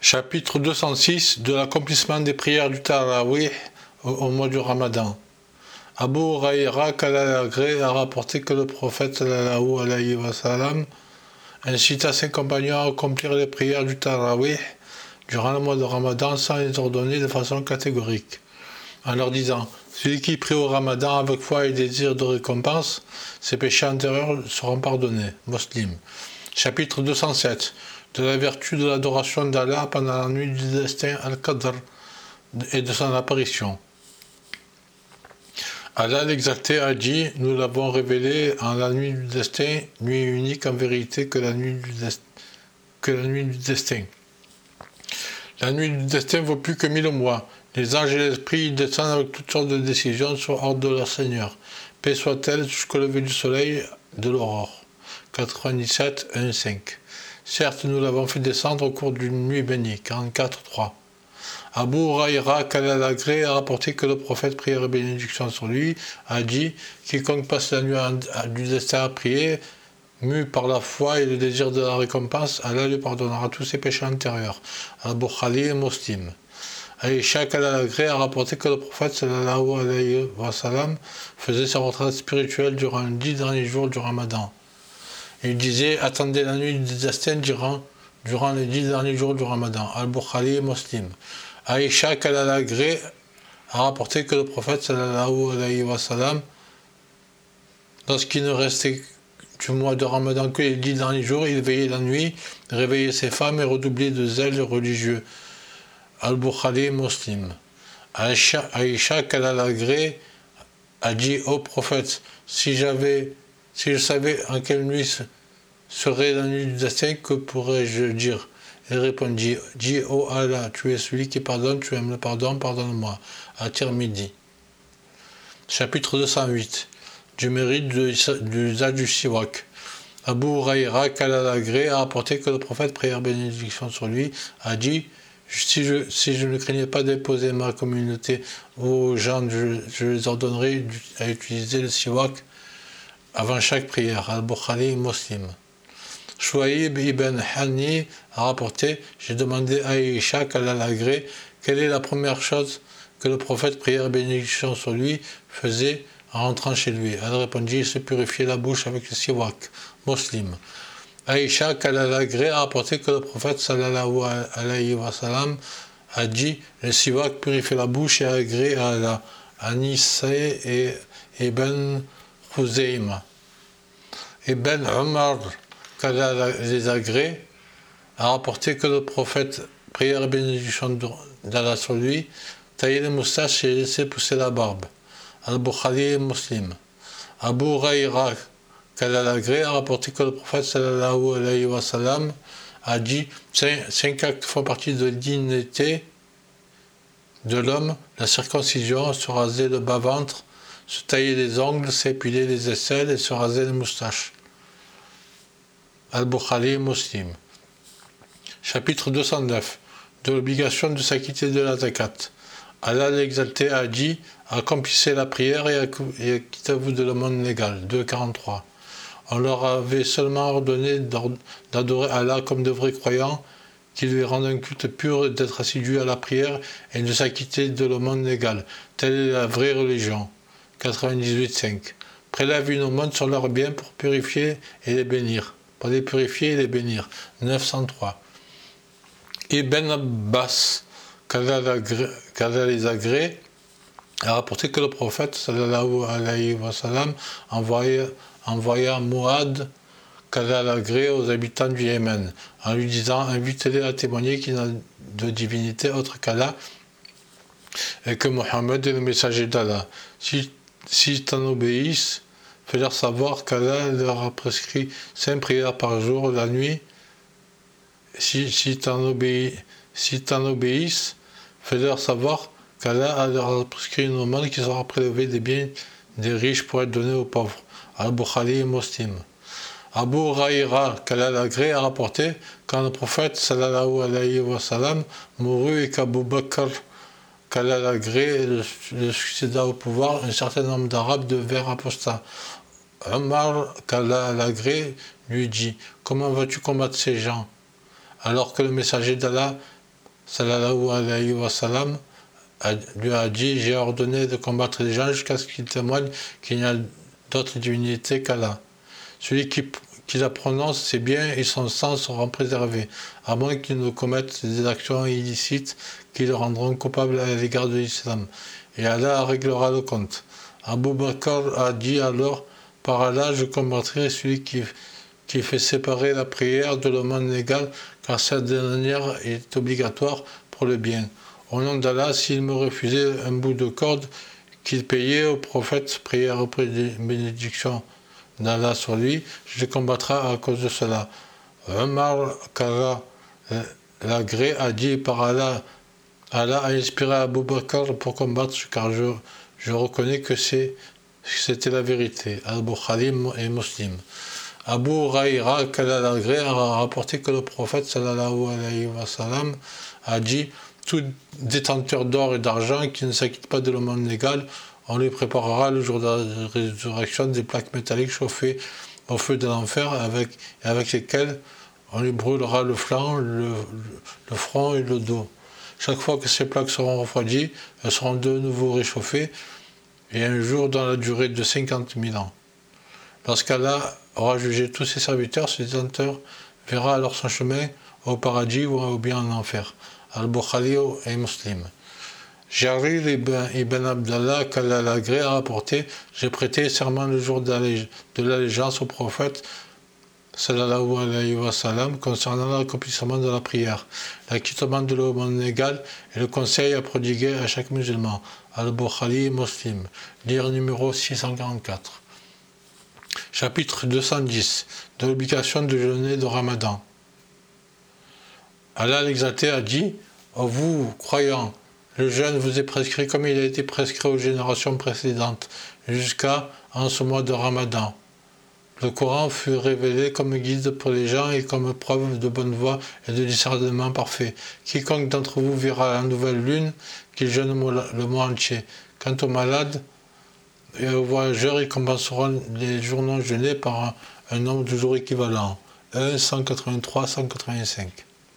Chapitre 206 de l'accomplissement des prières du Tarawih au mois du Ramadan. Abu Huraïra Kalalagré a rapporté que le prophète sallallahu alayhi wa sallam incita ses compagnons à accomplir les prières du Tarawih durant le mois de Ramadan sans les ordonner de façon catégorique, en leur disant: celui qui prie au Ramadan avec foi et désir de récompense, ses péchés antérieurs seront pardonnés. Muslim. Chapitre 207 de la vertu de l'adoration d'Allah pendant la nuit du destin Al-Qadr et de son apparition. Allah l'exalté a dit: nous l'avons révélé en la nuit du destin, nuit unique en vérité que la nuit du destin. La nuit du destin vaut plus que 1000 mois. Les anges et l'esprit descendent avec toutes sortes de décisions sur ordre de leur Seigneur. Paix soit-elle jusqu'au lever du soleil de l'aurore. 97, 1, 5. Certes, nous l'avons fait descendre au cours d'une nuit bénie. 44, 3. Abu Huraïra Kalalagré a rapporté que le prophète, prière et bénédiction sur lui, a dit: quiconque passe la nuit du destin à prier, mu par la foi et le désir de la récompense, Allah lui pardonnera tous ses péchés antérieurs. Al-Bukhari et Muslim. Aïcha Kalalagré a rapporté que le prophète sallallahu alayhi wa sallam faisait sa retraite spirituelle durant les 10 derniers jours du Ramadan. Il disait: attendez la nuit du destin durant les 10 derniers jours du Ramadan. Al-Bukhari et Muslim. Aïcha Kalalagré a rapporté que le prophète sallallahu alayhi wa sallam, lorsqu'il ne restait du mois de Ramadan que les 10 derniers jours, il veillait la nuit, réveillait ses femmes et redoublait de zèle religieux. Al-Bukhari et Muslim. Aïcha Kalalagré a dit au prophète: si je savais en quelle nuit serait la nuit du destin, que pourrais-je dire? Il répondit: dis ô Allah, tu es celui qui pardonne, tu aimes le pardon, pardonne-moi. At-Tirmidhi. Chapitre 208 du mérite de l'usage du siwak. Abu Huraïra Kalalagré a rapporté que le prophète, prière bénédiction sur lui, a dit: si je ne craignais pas d'imposer ma communauté aux gens, je les ordonnerais à utiliser le siwak avant chaque prière. Al-Bukhari Muslim. Chouaïb ibn Hani a rapporté: j'ai demandé à Aïcha Kalalagré quelle est la première chose que le prophète, prière et bénédiction sur lui, faisait en rentrant chez lui. Elle répondit: se purifier la bouche avec le siwak. Muslim. Aïcha Kalalagré a rapporté que le prophète sallallahu alayhi wa sallam a dit: le siwak purifie la bouche et agrée à Allah. Anisé et Ibn Khuzayma. Ibn Omar Kalalagré a rapporté que le prophète, prière et bénédiction d'Allah sur lui, taillait les moustaches et laissait pousser la barbe. Al-Bukhari et Muslim. Abu Huraïra Kalalagré a rapporté que le prophète sallallahu alayhi wa sallam a dit: 5 actes font partie de l'indignité de l'homme: la circoncision, se raser le bas-ventre, se tailler les ongles, s'épiler les aisselles et se raser les moustaches. Al-Bukhari Muslim. Chapitre 209 de l'obligation de s'acquitter de la zakat. Allah l'exalté a dit: accomplissez la prière et acquittez-vous de l'aumône légale. 2,43. On leur avait seulement ordonné d'adorer Allah comme de vrais croyants, qu'ils lui rendent un culte pur, d'être assidus à la prière et de s'acquitter de l'aumône légale. Telle est la vraie religion. 98,5. Prélève une aumône sur leurs biens pour purifier et les bénir. Pour les purifier et les bénir. 903. Ibn Abbas Kalalagré a rapporté que le prophète sallallahu alayhi wa sallam envoya Muad Kalalagré aux habitants du Yémen en lui disant: invitez-les à témoigner qu'il n'a de divinité autre qu'Allah et que Mohammed est le messager d'Allah. Si t'en obéissent, fais-leur savoir qu'Allah leur a prescrit 5 prières par jour la nuit. Si t'en obéissent, fais-leur savoir qu'Allah leur a prescrit une aumône qui sera prélevée des biens des riches pour être donnée aux pauvres. Al-Bukhari et Muslim. Abu Huraïra Kalalagré a rapporté: quand le prophète sallallahu alayhi wa sallam mourut et qu'Abu Bakr Kalalagré le succéda au pouvoir, un certain nombre d'Arabes devinrent apostats. Omar Kalalagré lui dit: comment vas-tu combattre ces gens alors que le messager d'Allah sallallahu alayhi wa sallam, lui a dit: j'ai ordonné de combattre les gens jusqu'à ce qu'ils témoignent qu'il n'y a d'autre divinité qu'Allah. Celui qui la prononce, ses biens et son sang seront préservés, à moins qu'il ne commette des actions illicites qui le rendront coupable à l'égard de l'islam. Et Allah réglera le compte. Abu Bakr a dit alors: par Allah, je combattrai celui qui fait séparer la prière de l'aumône légale, car cette dernière est obligatoire pour le bien. Au nom d'Allah, s'il me refusait un bout de corde qu'il payait au prophète, prière auprès des bénédictions d'Allah sur lui, je le combattrai à cause de cela. Omar Kara Lagré a dit: par Allah, Allah a inspiré Abu Bakr pour combattre, car je reconnais que c'était la vérité. Al-Bukhari et Muslim. Abu Huraïra Kala-Lagré a rapporté que le prophète sallallahu alayhi wa sallam a dit: tout détenteur d'or et d'argent qui ne s'acquitte pas de l'aumône légale, on lui préparera le jour de la résurrection des plaques métalliques chauffées au feu de l'enfer, avec lesquelles on lui brûlera le flanc, le front et le dos. Chaque fois que ces plaques seront refroidies, elles seront de nouveau réchauffées, et un jour dans la durée de 50 000 ans. Lorsqu'Allah aura jugé tous ses serviteurs, ce détenteur verra alors son chemin au paradis ou bien en enfer. Al-Bukhari et Muslim. Jarir ibn Abdallah Kala-Lagré a rapporté: j'ai prêté serment le jour de l'allégeance au prophète sallallahu alayhi wa sallam concernant l'accomplissement de la prière, l'acquittement de l'aumône légale et le conseil à prodiguer à chaque musulman. Al-Bukhari et Muslim. Lire numéro 644. Chapitre 210 de l'obligation de jeûner de Ramadan. Allah l'exalté a dit: ô vous, croyants, le jeûne vous est prescrit comme il a été prescrit aux générations précédentes, jusqu'à en ce mois de Ramadan. Le Coran fut révélé comme guide pour les gens et comme preuve de bonne voie et de discernement parfait. Quiconque d'entre vous verra la nouvelle lune, qu'il jeûne le mois entier. Quant aux malades et aux voyageurs, ils compenseront les jours non jeûnés par un nombre de jours équivalent. 1, 183, 185.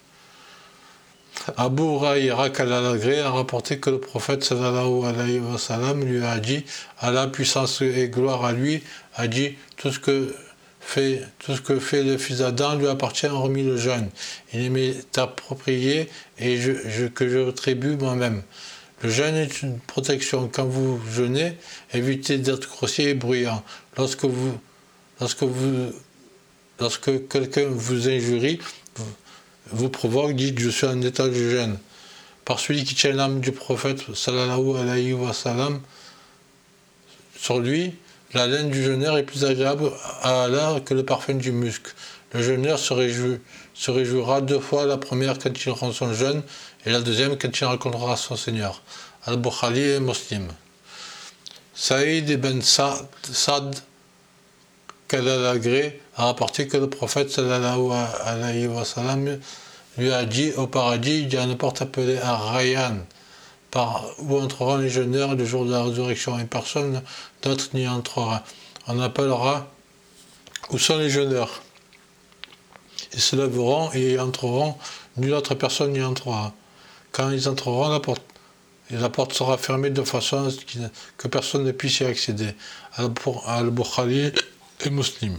Abu Huraïra Kala-Lagré a rapporté que le prophète sallallahu alayhi wa sallam lui a dit: Allah, puissance et gloire à lui, a dit: tout ce que fait le fils d'Adam lui appartient, hormis le jeûne. Il m'est approprié et que je rétribue moi-même. Le jeûne est une protection. Quand vous jeûnez, évitez d'être grossier et bruyant. Lorsque quelqu'un vous injurie, vous provoque, dites: je suis en état de jeûne. Par celui qui tient l'âme du prophète sallallahu alayhi wa sallam sur lui, la laine du jeûneur est plus agréable à Allah que le parfum du musc. Le jeûneur se réjouira 2 fois, la première quand il rend son jeûne et la deuxième quand il rencontrera son Seigneur. Al-Bukhari et Muslim. Saïd ibn Sa'd Kala-Lagré a rapporté que le prophète sallallahu alayhi wa sallam lui a dit: au paradis, il y a une porte appelée Ar-Rayyan, par où entreront les jeûneurs le jour de la résurrection, et personne d'autre n'y entrera. On appellera: où sont les jeûneurs? Ils se lèveront et y entreront, nulle autre personne n'y entrera. Quand ils entreront, la porte sera fermée de façon que personne ne puisse y accéder. Al-Bukhari et Muslim.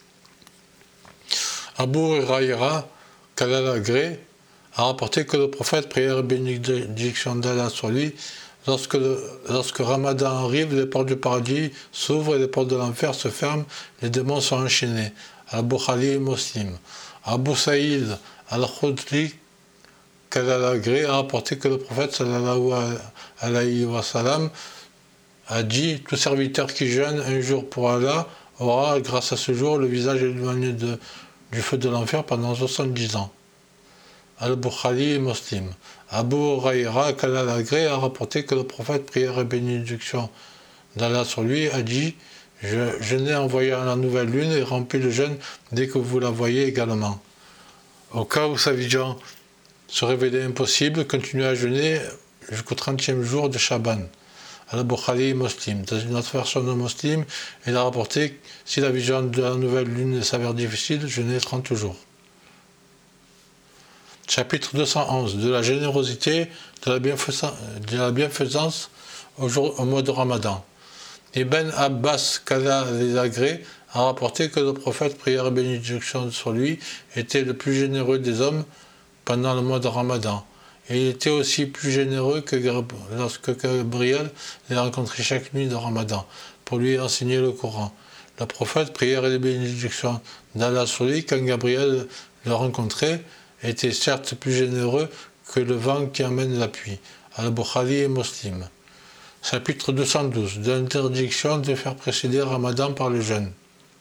Abu Huraïra Kala-Lagré a rapporté que le prophète, prière et bénédiction d'Allah sur lui, lorsque Ramadan arrive, les portes du paradis s'ouvrent et les portes de l'enfer se ferment, les démons sont enchaînés. Al-Bukhari et Muslim. Abu Saïd al-Khudri Kala-Lagré a rapporté que le prophète sallallahu alayhi wa sallam a dit: tout serviteur qui jeûne un jour pour Allah aura, grâce à ce jour, le visage éloigné du feu de l'enfer pendant 70 ans. Al-Bukhari et Muslim. Abu Huraïra Kala-Lagré a rapporté que le prophète, prière et bénédiction d'Allah sur lui, a dit: jeûnez en voyant la nouvelle lune et remplis le jeûne dès que vous la voyez également. Au cas où sa vision se révélait impossible, continuez à jeûner jusqu'au 30e jour de Shaban. Al-Bukhari et Muslim. Dans une autre version de Muslim, il a rapporté: si la vision de la nouvelle lune s'avère difficile, jeûnez 30 jours. Chapitre 211. De la générosité, de la bienfaisance au mois de Ramadan. Ibn Abbas, qu'Allah les agrée, a rapporté que le prophète, prière et bénédiction sur lui, était le plus généreux des hommes pendant le mois de Ramadan. Et il était aussi plus généreux que lorsque Gabriel les rencontrait chaque nuit de Ramadan pour lui enseigner le Coran. Le prophète, prière et bénédiction d'Allah sur lui, quand Gabriel le rencontrait, était certes plus généreux que le vent qui amène la pluie. Al-Bukhari et Muslim. Chapitre 212. De l'interdiction de faire précéder Ramadan par le jeûne.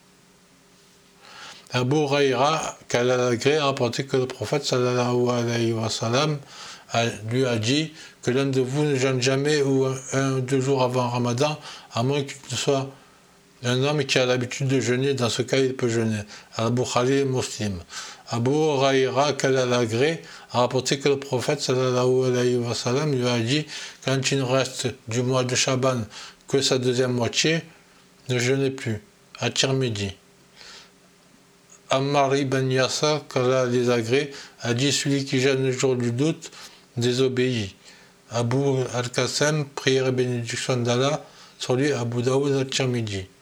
Abu Huraïra, qu'Allah l'agrée, a rapporté que le prophète sallallahu alayhi wa sallam lui a dit que l'un de vous ne jeûne jamais ou 1 ou 2 jours avant Ramadan, à moins qu'il ne soit un homme qui a l'habitude de jeûner. Dans ce cas, il peut jeûner. Al-Bukhari et Muslim. Abu Huraïra, qu'Allah l'agrée, a rapporté que le prophète sallallahu alayhi wa sallam lui a dit quand il ne reste du mois de Shaban que sa deuxième moitié, ne jeûnez plus. À Tirmidhi. Ammar ibn Yasar, qu'Allah les agrée, a dit celui qui jeûne le jour du doute désobéit. Abu al-Qasim, prière et bénédiction d'Allah sur lui, Abu Daoud al-Tirmidhi.